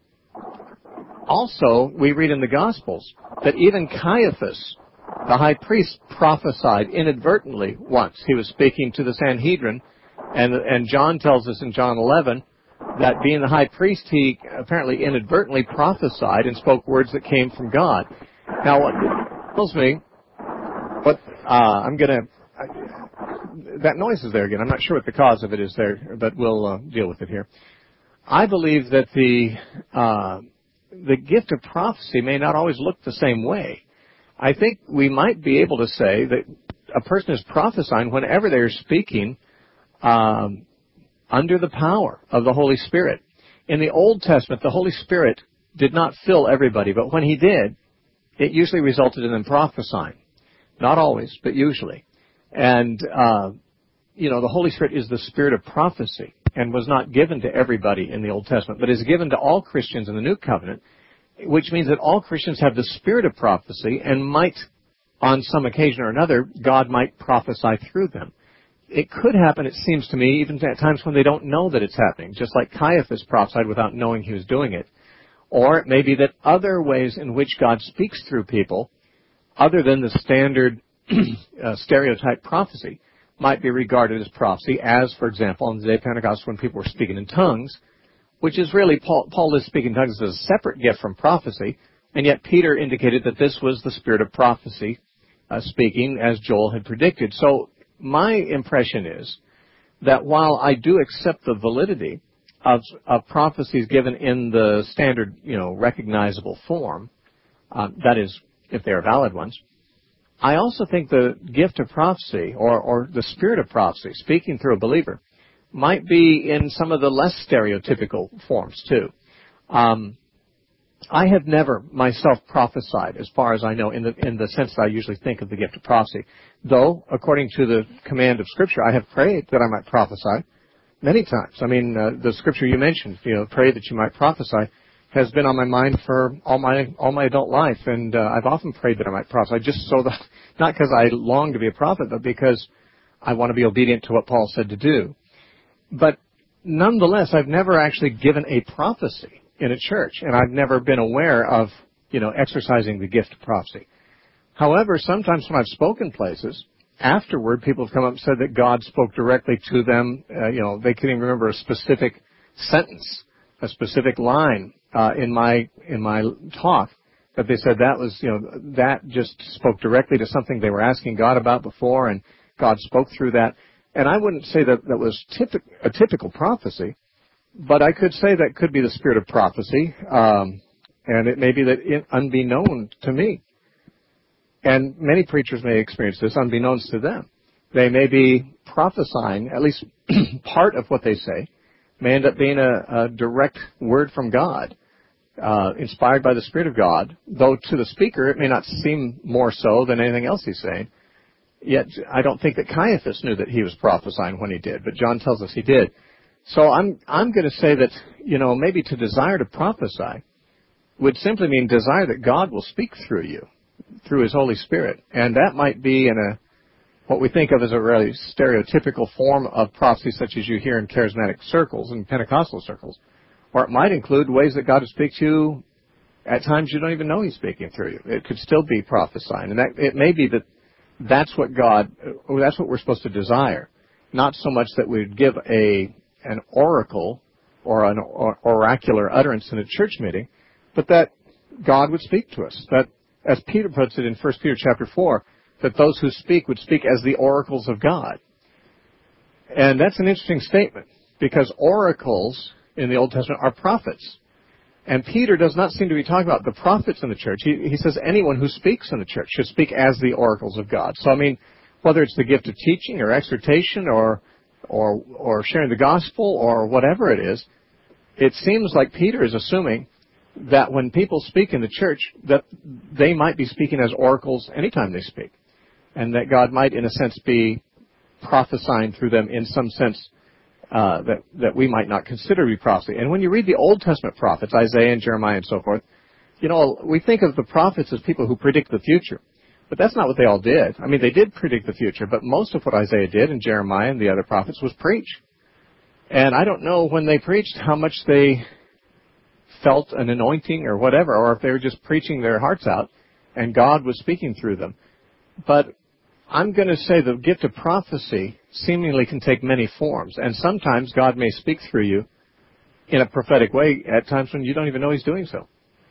also, we read in the Gospels that even Caiaphas, the high priest, prophesied inadvertently once. He was speaking to the Sanhedrin, and, and John tells us in John eleven that being the high priest, he apparently inadvertently prophesied and spoke words that came from God. Now, what tells me, what uh, I'm going to, that noise is there again. I'm not sure what the cause of it is there, but we'll uh, deal with it here. I believe that the uh, the gift of prophecy may not always look the same way. I think we might be able to say that a person is prophesying whenever they're speaking um, under the power of the Holy Spirit. In the Old Testament, the Holy Spirit did not fill everybody, but when he did, it usually resulted in them prophesying. Not always, but usually. And, uh, you know, the Holy Spirit is the spirit of prophecy and was not given to everybody in the Old Testament, but is given to all Christians in the New Covenant, which means that all Christians have the spirit of prophecy and might, on some occasion or another, God might prophesy through them. It could happen, it seems to me, even at times when they don't know that it's happening, just like Caiaphas prophesied without knowing he was doing it. Or it may be that other ways in which God speaks through people, other than the standard uh, stereotype prophecy, might be regarded as prophecy, as, for example, on the day of Pentecost when people were speaking in tongues, which is really, Paul, Paul is speaking in tongues as a separate gift from prophecy, and yet Peter indicated that this was the spirit of prophecy uh, speaking, as Joel had predicted. So my impression is that while I do accept the validity of, of prophecies given in the standard, you know, recognizable form, uh, that is, if they are valid ones, I also think the gift of prophecy, or, or the spirit of prophecy, speaking through a believer, might be in some of the less stereotypical forms, too. Um, I have never myself prophesied, as far as I know, in the in the sense that I usually think of the gift of prophecy. Though, according to the command of Scripture, I have prayed that I might prophesy many times. I mean, uh, the Scripture you mentioned, you know, pray that you might prophesy, has been on my mind for all my all my adult life, and uh, I've often prayed that I might prophesy, just so that, not because I long to be a prophet, but because I want to be obedient to what Paul said to do. But nonetheless, I've never actually given a prophecy in a church, and I've never been aware of, you know, exercising the gift of prophecy. However, sometimes when I've spoken places, afterward, people have come up and said that God spoke directly to them. Uh, you know, they couldn't even remember a specific sentence, a specific line uh, in my in my talk, but they said that was, you know, that just spoke directly to something they were asking God about before, and God spoke through that. And I wouldn't say that that was typic, a typical prophecy, but I could say that could be the spirit of prophecy, um, and it may be that it, unbeknown to me. And many preachers may experience this unbeknownst to them. They may be prophesying, at least part of what they say may end up being a, a direct word from God, uh, inspired by the Spirit of God, though to the speaker it may not seem more so than anything else he's saying. Yet I don't think that Caiaphas knew that he was prophesying when he did, but John tells us he did. So I'm I'm going to say that, you know, maybe to desire to prophesy would simply mean desire that God will speak through you, through His Holy Spirit. And that might be in a what we think of as a really stereotypical form of prophecy, such as you hear in charismatic circles and Pentecostal circles. Or it might include ways that God will speak to you at times you don't even know He's speaking through you. It could still be prophesying. And that it may be that that's what God, that's what we're supposed to desire. Not so much that we'd give a an oracle or an or, oracular utterance in a church meeting, but that God would speak to us. That, as Peter puts it in First Peter chapter four, that those who speak would speak as the oracles of God. And that's an interesting statement, because oracles in the Old Testament are prophets. And Peter does not seem to be talking about the prophets in the church. He, he says anyone who speaks in the church should speak as the oracles of God. So, I mean, whether it's the gift of teaching or exhortation or or or sharing the gospel or whatever it is, it seems like Peter is assuming that when people speak in the church, that they might be speaking as oracles anytime they speak, and that God might, in a sense, be prophesying through them in some sense uh, that, that we might not consider to be prophecy. And when you read the Old Testament prophets, Isaiah and Jeremiah and so forth, you know, we think of the prophets as people who predict the future. But that's not what they all did. I mean, they did predict the future, but most of what Isaiah did and Jeremiah and the other prophets was preach. And I don't know when they preached how much they felt an anointing or whatever, or if they were just preaching their hearts out and God was speaking through them. But I'm going to say the gift of prophecy seemingly can take many forms, and sometimes God may speak through you in a prophetic way at times when you don't even know He's doing so.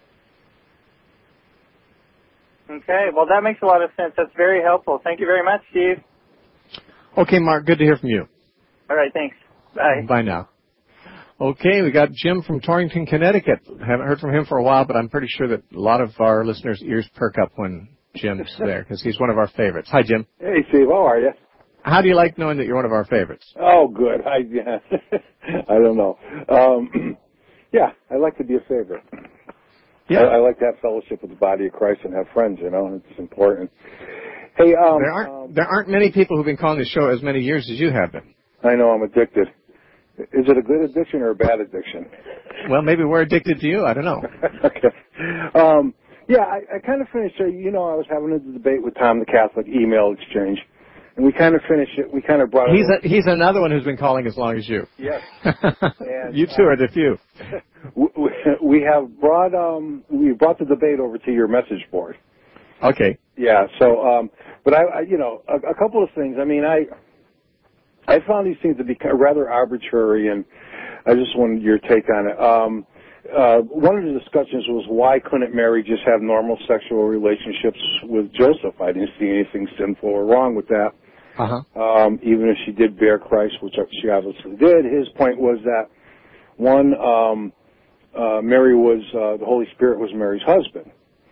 Okay, well, that makes a lot of sense. That's very helpful. Thank you very much, Steve. Okay, Mark, good to hear from you. All right, thanks. Bye. Bye now. Okay, we got Jim from Torrington, Connecticut. Haven't heard from him for a while, but I'm pretty sure that a lot of our listeners' ears perk up when Jim's there, because he's one of our favorites. Hi, Jim. Hey, Steve. How are you? How do you like knowing that you're one of our favorites? Oh, good. I yeah. I don't know. Um, yeah, I like to be a favorite. Yeah, I, I like to have fellowship with the body of Christ and have friends. You know, it's important. Hey, um, there aren't um, there aren't many people who've been calling the show as many years as you have been. I know I'm addicted. Is it a good addiction or a bad addiction? Well, maybe we're addicted to you. I don't know. Okay. Um, yeah, I, I kind of finished. Uh, you know, I was having a debate with Tom the Catholic, email exchange, and we kind of finished it. We kind of brought. He's it a, he's another one who's been calling as long as you. Yes. And, you two uh, are the few. we, we have brought um we brought the debate over to your message board. Okay. Yeah. So, um, but I, I you know, a, a couple of things. I mean, I. I found these things to be rather arbitrary, and I just wanted your take on it. Um, uh, one of the discussions was, why couldn't Mary just have normal sexual relationships with Joseph? I didn't see anything sinful or wrong with that. Uh-huh. Um, even if she did bear Christ, which she obviously did. His point was that, one, um, uh, Mary was, uh, the Holy Spirit was Mary's husband.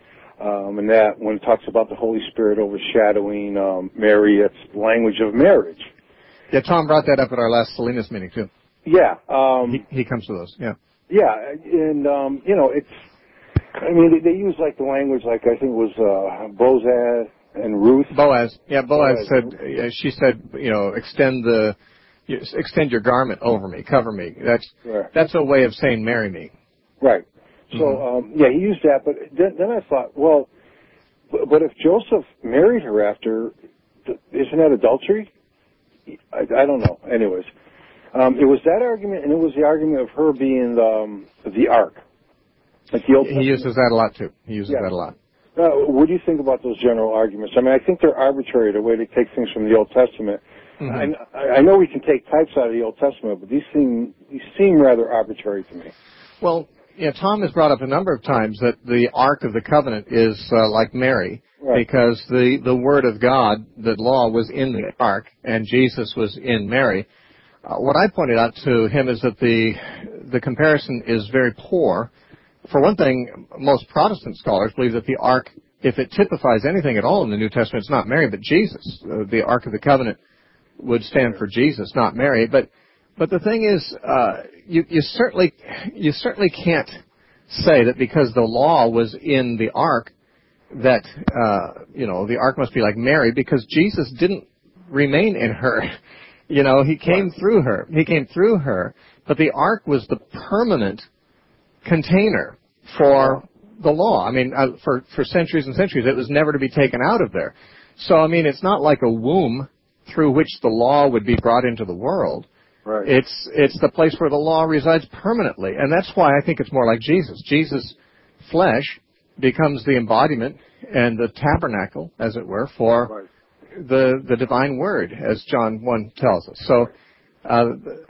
Um, and that when it talks about the Holy Spirit overshadowing um, Mary, it's language of marriage. Yeah, Tom brought that up at our last Salinas meeting, too. Yeah. Um, he, he comes to those, yeah. Yeah, and, um, you know, it's, I mean, they, they use, like, the language, like, I think it was uh, Boaz and Ruth. Boaz. Yeah, Boaz, Boaz. said, uh, she said, you know, extend the, you, extend your garment over me, cover me. That's, right. that's a way of saying marry me. Right. So, mm-hmm. um, yeah, he used that, but then, then I thought, well, but, but if Joseph married her after, isn't that adultery? I, I don't know. Anyways, um, it was that argument, and it was the argument of her being um, the ark. Like the Old he uses that a lot, too. He uses yeah. that a lot. Uh, what do you think about those general arguments? I mean, I think they're arbitrary, the way they take things from the Old Testament. Mm-hmm. I, I know we can take types out of the Old Testament, but these seem, these seem rather arbitrary to me. Well, yeah, Tom has brought up a number of times that the Ark of the Covenant is uh, like Mary, right. because the, the Word of God, the law, was in the Ark, and Jesus was in Mary. Uh, what I pointed out to him is that the the comparison is very poor. For one thing, most Protestant scholars believe that the Ark, if it typifies anything at all in the New Testament, it's not Mary, but Jesus. Uh, the Ark of the Covenant would stand for Jesus, not Mary. But but the thing is, uh, you, you certainly you certainly can't say that because the law was in the Ark that uh, you know the Ark must be like Mary, because Jesus didn't remain in her. You know, he came through her. He came through her, but the Ark was the permanent container for the law. I mean, uh, for for centuries and centuries, it was never to be taken out of there. So, I mean, it's not like a womb through which the law would be brought into the world. Right. It's it's the place where the law resides permanently, and that's why I think it's more like Jesus. Jesus' flesh becomes the embodiment and the tabernacle, as it were, for right. the the divine word, as John one tells us. So, uh,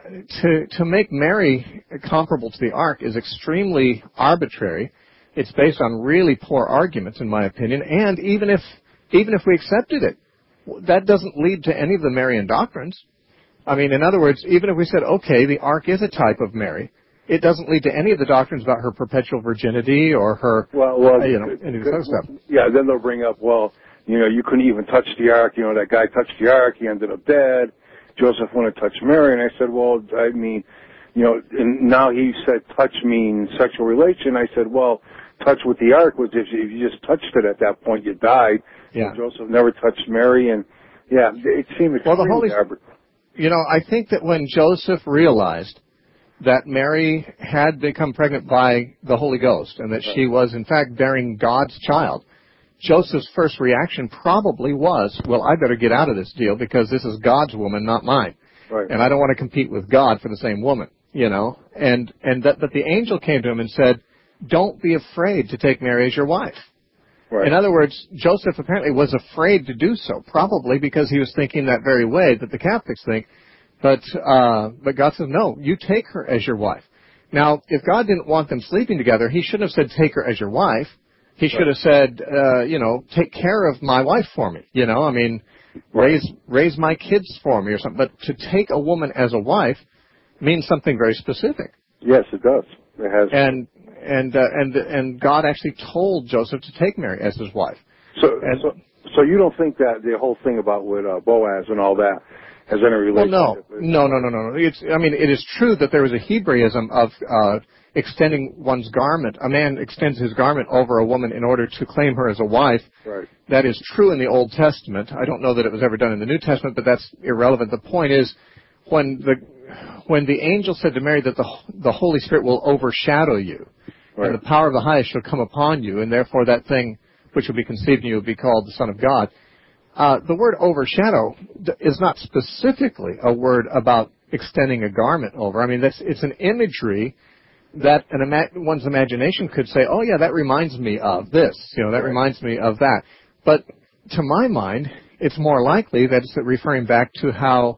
to to make Mary comparable to the Ark is extremely arbitrary. It's based on really poor arguments, in my opinion, and even if even if we accepted it, that doesn't lead to any of the Marian doctrines. I mean, in other words, even if we said, okay, the Ark is a type of Mary, it doesn't lead to any of the doctrines about her perpetual virginity or her, well, well, uh, you know, any of this other stuff. Yeah, then they'll bring up, well, you know, you couldn't even touch the Ark. You know, that guy touched the Ark. He ended up dead. Joseph wanted to touch Mary. And I said, well, I mean, you know, and now he said touch means sexual relation. I said, well, touch with the Ark was if you, if you just touched it at that point, you died. Yeah. So Joseph never touched Mary. And, yeah, it seemed well, the Holy arbitrary. You know, I think that when Joseph realized that Mary had become pregnant by the Holy Ghost and that she was, in fact, bearing God's child, Joseph's first reaction probably was, well, I better get out of this deal because this is God's woman, not mine. Right. And I don't want to compete with God for the same woman, you know. And and that, but the angel came to him and said, don't be afraid to take Mary as your wife. Right. In other words, Joseph apparently was afraid to do so, probably because he was thinking that very way that the Catholics think. But uh, but God says, no, you take her as your wife. Now, if God didn't want them sleeping together, he shouldn't have said, take her as your wife. He should have said, uh, you know, take care of my wife for me. You know, I mean, raise raise my kids for me or something. But to take a woman as a wife means something very specific. Yes, it does. It has. And and uh, and and God actually told Joseph to take Mary as his wife. So and, so, so you don't think that the whole thing about with uh, Boaz and all that has any relationship? Well, no, no, no, no, no. It's. I mean, it is true that there was a Hebraism of uh, extending one's garment. A man extends his garment over a woman in order to claim her as a wife. Right. That is true in the Old Testament. I don't know that it was ever done in the New Testament, but that's irrelevant. The point is, when the when the angel said to Mary that the the Holy Spirit will overshadow you, right. and the power of the highest shall come upon you, and therefore that thing which will be conceived in you will be called the Son of God. Uh, the word overshadow is not specifically a word about extending a garment over. I mean, that's, it's an imagery that an ima- one's imagination could say, oh, yeah, that reminds me of this. You know, that right. reminds me of that. But to my mind, it's more likely that it's referring back to how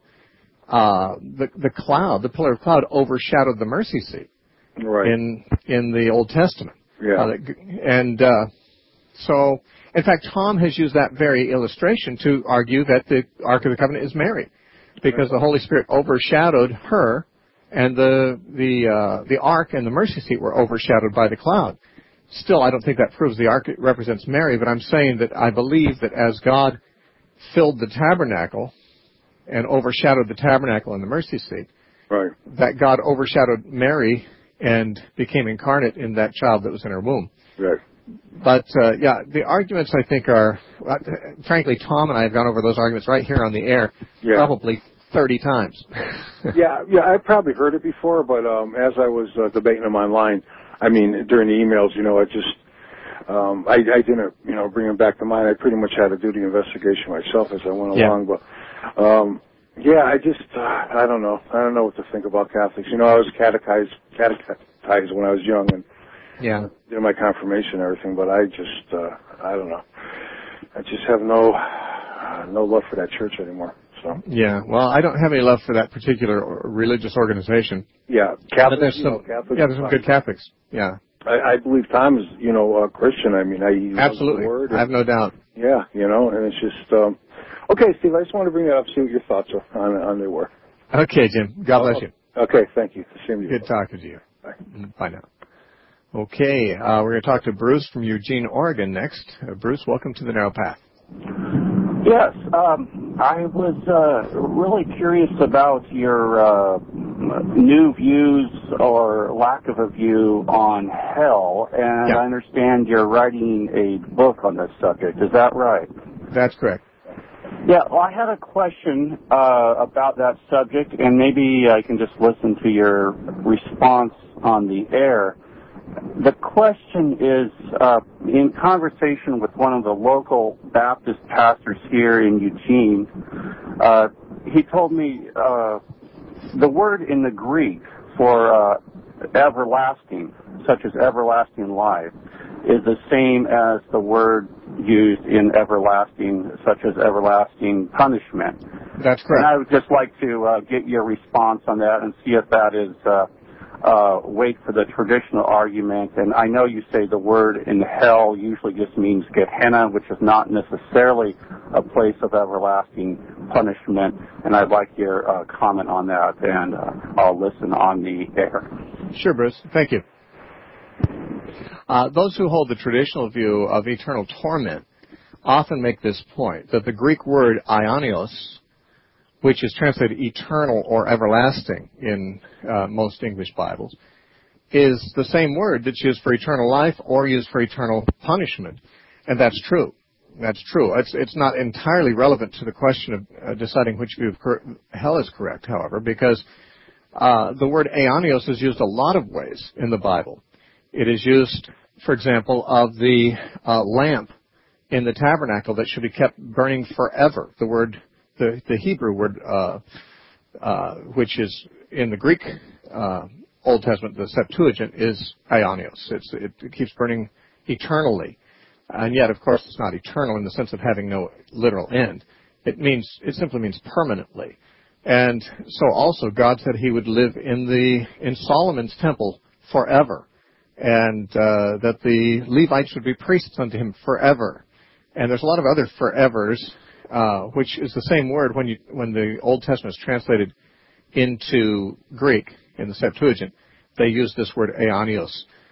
uh, the, the cloud, the pillar of cloud, overshadowed the mercy seat right. in in the Old Testament. Yeah. Uh, and uh, so... In fact, Tom has used that very illustration to argue that the Ark of the Covenant is Mary, because the Holy Spirit overshadowed her, and the the uh, the Ark and the mercy seat were overshadowed by the cloud. Still, I don't think that proves the Ark represents Mary, but I'm saying that I believe that as God filled the tabernacle and overshadowed the tabernacle and the mercy seat, right, that God overshadowed Mary and became incarnate in that child that was in her womb. right. But, uh, yeah, the arguments, I think, are, uh, frankly, Tom and I have gone over those arguments right here on the air Yeah. probably thirty times. yeah, yeah, I probably heard it before, but um, as I was uh, debating them online, I mean, during the emails, you know, I just, um, I, I didn't, you know, bring them back to mind. I pretty much had to do the investigation myself as I went Yeah. along. But, um, yeah, I just, uh, I don't know. I don't know what to think about Catholics. You know, I was catechized, catechized when I was young and Yeah. did my confirmation and everything, but I just, uh, I don't know. I just have no, uh, no love for that church anymore. So. Yeah, well, I don't have any love for that particular religious organization. Yeah, But Catholics. there's you some, know, Catholics yeah, there's some good Catholics. Yeah, I, I believe Tom is, you know, a Christian. I mean, I he loves absolutely. the word. I have no doubt. Yeah, you know, and it's just um, okay, Steve. I just want to bring that up, see what your thoughts are on on their work. Okay, Jim. God bless you. Okay, thank you. Same to you. Good talking to you. Bye. Bye now. Okay, uh, we're going to talk to Bruce from Eugene, Oregon next. Uh, Bruce, welcome to the Narrow Path. Yes, um, I was uh, really curious about your uh, new views or lack of a view on hell, and Yeah. I understand you're writing a book on this subject. Is that right? That's correct. Yeah, well, I had a question uh, about that subject, and maybe I can just listen to your response on the air. The question is, uh, in conversation with one of the local Baptist pastors here in Eugene, uh, he told me uh, the word in the Greek for uh, everlasting, such as everlasting life, is the same as the word used in everlasting, such as everlasting punishment. That's correct. And I would just like to uh, get your response on that and see if that is uh, uh, weight for the traditional argument. And I know you say the word in hell usually just means Gehenna, which is not necessarily a place of everlasting punishment. And I'd like your uh, comment on that, and uh, I'll listen on the air. Sure, Bruce. Thank you. Uh, those who hold the traditional view of eternal torment often make this point, that the Greek word aionios, which is translated eternal or everlasting in uh, most English Bibles, is the same word that's used for eternal life or used for eternal punishment. And that's true. That's true. It's, it's not entirely relevant to the question of uh, deciding which view of cor- hell is correct, however, because uh, the word aionios is used a lot of ways in the Bible. It is used, for example, of the uh, lamp in the tabernacle that should be kept burning forever. The word, the, the Hebrew word, uh, uh, which is in the Greek uh, Old Testament, the Septuagint, is aionios. It's, it, it keeps burning eternally. And yet, of course, it's not eternal in the sense of having no literal end. It means, it simply means permanently. And so also God said he would live in the, in Solomon's temple forever. And uh, that the Levites would be priests unto him forever. And there's a lot of other forevers, uh, which is the same word when you when the Old Testament is translated into Greek in the Septuagint. They use this word aionios.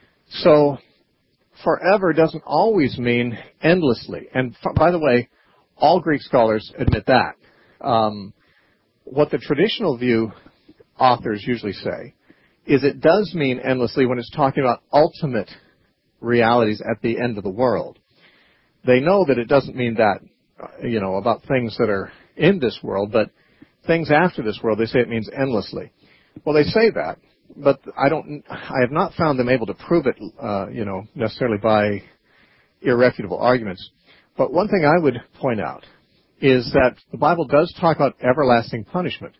So forever doesn't always mean endlessly. And f- by the way, all Greek scholars admit that. Um, what the traditional view authors usually say is it does mean endlessly when it's talking about ultimate realities at the end of the world. They know that it doesn't mean that, you know, about things that are in this world, but things after this world, they say it means endlessly. Well, they say that, but I don't, I have not found them able to prove it, uh, you know, necessarily by irrefutable arguments. But one thing I would point out is that the Bible does talk about everlasting punishment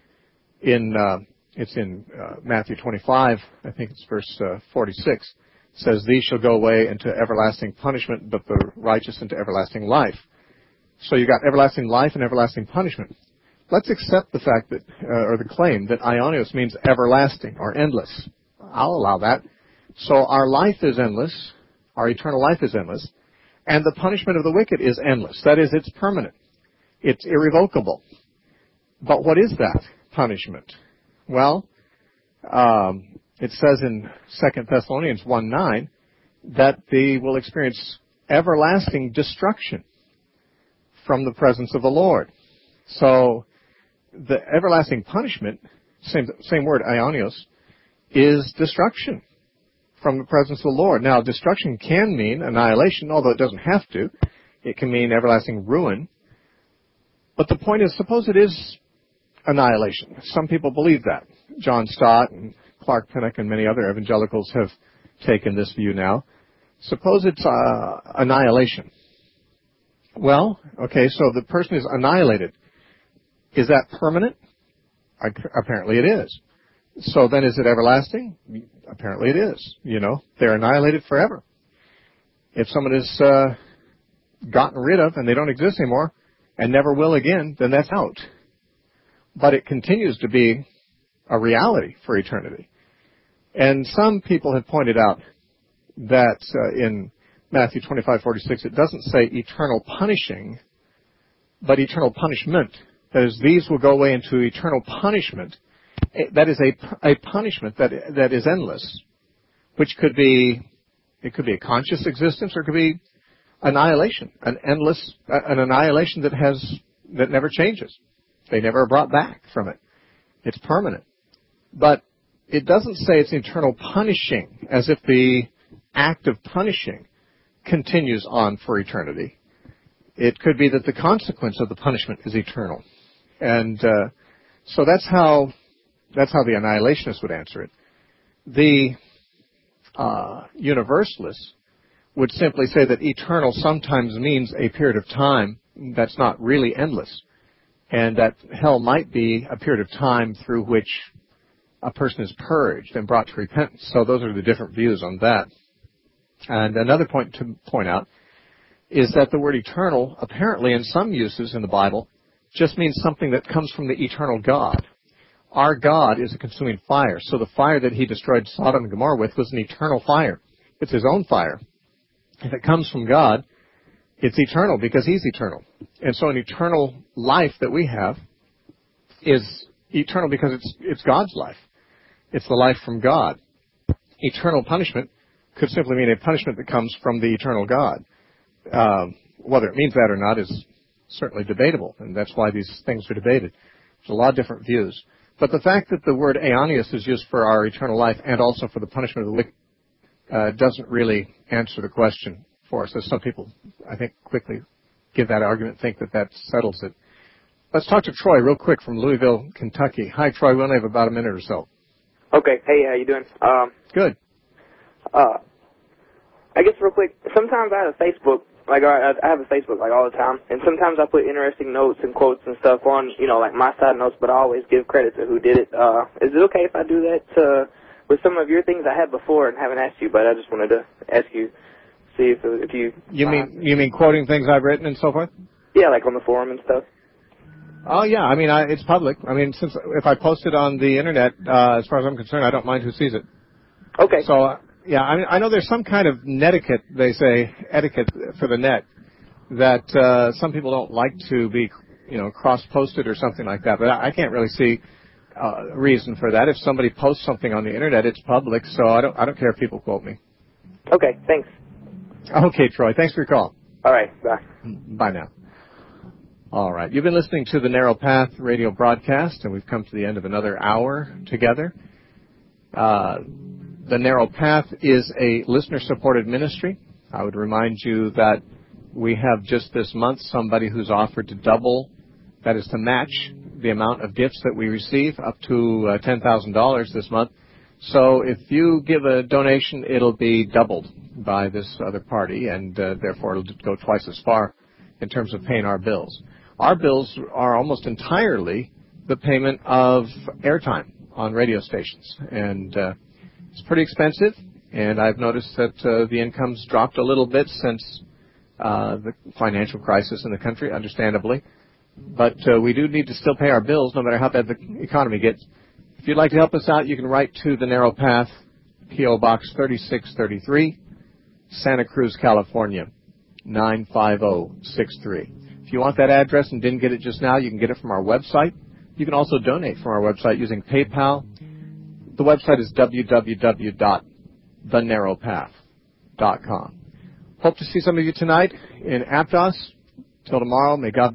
in, uh, It's in uh, Matthew twenty-five, I think it's verse uh, forty-six. It says, "These shall go away into everlasting punishment, but the righteous into everlasting life." So you got everlasting life and everlasting punishment. Let's accept the fact that, uh, or the claim that aionios means everlasting or endless. I'll allow that. So our life is endless. Our eternal life is endless. And the punishment of the wicked is endless. That is, it's permanent. It's irrevocable. But what is that punishment? Well, um, it says in Second Thessalonians one nine that they will experience everlasting destruction from the presence of the Lord. So the everlasting punishment, same, same word, aionios, is destruction from the presence of the Lord. Now, destruction can mean annihilation, although it doesn't have to. It can mean everlasting ruin. But the point is, suppose it is annihilation. Some people believe that. John Stott and Clark Pinnock and many other evangelicals have taken this view now. Suppose it's uh, annihilation. Well, okay, so the person is annihilated. Is that permanent? Apparently it is. So then is it everlasting? Apparently it is. You know, they're annihilated forever. If someone is uh, gotten rid of and they don't exist anymore and never will again, then that's out. But it continues to be a reality for eternity. And some people have pointed out that uh, in Matthew twenty-five forty-six it doesn't say eternal punishing, but eternal punishment. That is, these will go away into eternal punishment. That is a, a punishment that that is endless, which could be, it could be a conscious existence or it could be annihilation, an endless, an annihilation that has, that never changes. They never are brought back from it. It's permanent. But it doesn't say it's eternal punishing, as if the act of punishing continues on for eternity. It could be that the consequence of the punishment is eternal. And uh, so that's how that's how the annihilationists would answer it. The uh, universalists would simply say that eternal sometimes means a period of time that's not really endless, and that hell might be a period of time through which a person is purged and brought to repentance. So those are the different views on that. And another point to point out is that the word eternal, apparently in some uses in the Bible, just means something that comes from the eternal God. Our God is a consuming fire, so the fire that he destroyed Sodom and Gomorrah with was an eternal fire. It's his own fire. If it comes from God, it's eternal because he's eternal. And so an eternal life that we have is eternal because it's it's God's life. It's the life from God. Eternal punishment could simply mean a punishment that comes from the eternal God. Um, whether it means that or not is certainly debatable, and that's why these things are debated. There's a lot of different views. But the fact that the word aionios is used for our eternal life and also for the punishment of the wicked uh, doesn't really answer the question for us. As some people, I think, quickly give that argument, think that that settles it. Let's talk to Troy real quick from Louisville, Kentucky. Hi, Troy. We only have about a minute or so. Okay. Hey, how you doing? Um, Good. Uh, I guess real quick, sometimes I have a Facebook, like I, I have a Facebook like all the time, and sometimes I put interesting notes and quotes and stuff on, you know, like my side notes, but I always give credit to who did it. Uh, is it okay if I do that uh, with some of your things I had before and haven't asked you, but I just wanted to ask you, see if if you... You mean you mean quoting things I've written and so forth? Yeah, like on the forum and stuff. Oh, yeah. I mean, I, it's public. I mean, since if I post it on the Internet, uh, as far as I'm concerned, I don't mind who sees it. Okay. So, uh, yeah, I mean, I know there's some kind of netiquette, they say, etiquette for the net, that uh, some people don't like to be, you know, cross-posted or something like that. But I, I can't really see uh, a reason for that. If somebody posts something on the Internet, it's public, so I don't I don't care if people quote me. Okay, thanks. Okay, Troy. Thanks for your call. All right, bye. Bye now. All right. You've been listening to the Narrow Path radio broadcast, and we've come to the end of another hour together. Uh, the Narrow Path is a listener-supported ministry. I would remind you that we have just this month somebody who's offered to double, that is to match the amount of gifts that we receive, up to uh, ten thousand dollars this month. So if you give a donation, it'll be doubled by this other party, and uh, therefore it'll go twice as far in terms of paying our bills. Our bills are almost entirely the payment of airtime on radio stations, and uh, it's pretty expensive, and I've noticed that uh, the income's dropped a little bit since uh, the financial crisis in the country, understandably, but uh, we do need to still pay our bills no matter how bad the economy gets. If you'd like to help us out, you can write to the Narrow Path, P O. Box thirty-six thirty-three, Santa Cruz, California, nine five zero six three. If you want that address and didn't get it just now, you can get it from our website. You can also donate from our website using PayPal. The website is w w w dot the narrow path dot com. Hope to see some of you tonight in Aptos. Till tomorrow, may God